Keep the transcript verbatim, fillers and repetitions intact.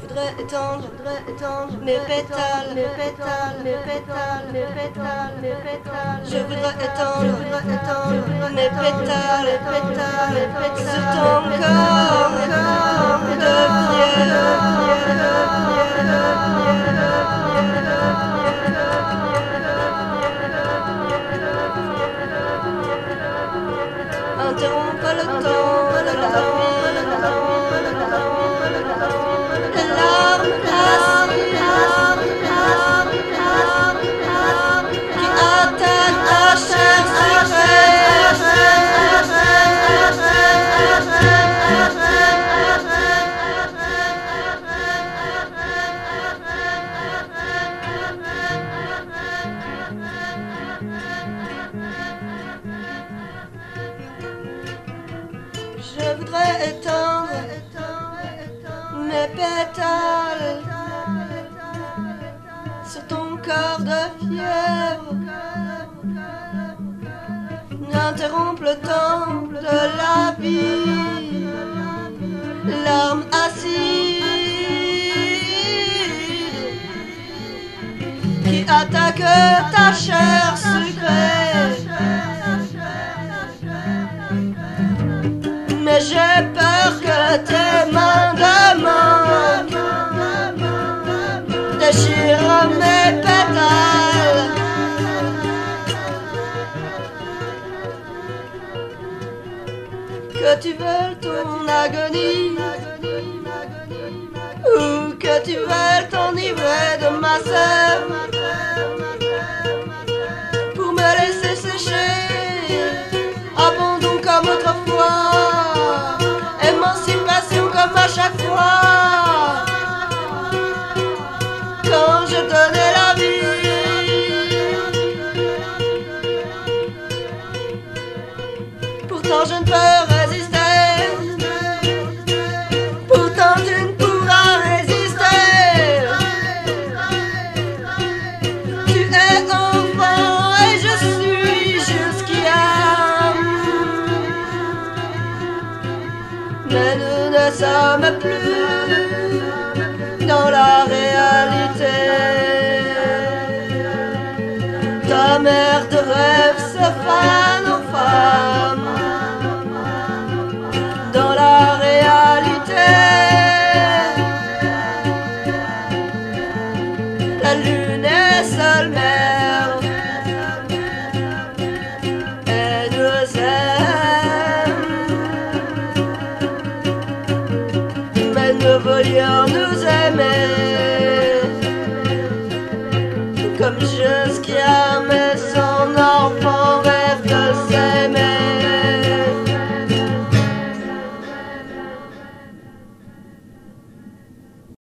voudrais étendre, je voudrais étendre mes pétales, mes pétales, mes pétales, mes pétales, mes pétales. Je voudrais étendre, je voudrais étendre mes pétales, mes pétales, mes pétales sur ton corps, corps de pierre, interrompre le temps de la vie. Je voudrais étendre mes pétales sur ton corps de fièvre, interrompre le temps de la vie, larmes acides qui attaquent ta chair sucrée. Mais j'ai peur que tes mains de manque déchirent mes pétales. Que tu veuilles ton agonie ou que tu veuilles t'enivrer de ma sève pour me laisser sécher, abandon comme autrefois, émancipation comme à chaque fois, quand je donnais la vie. Pourtant je ne peux résister, pourtant tu ne pourras résister. Tu es enfant et je suis jusqu'à, mais nous ne sommes plus dans la réalité. Ta mère de rêve se fane aux femmes dans la réalité. La lune est seule mère et nous aime, mais nous voulions nous aimer comme jusqu'à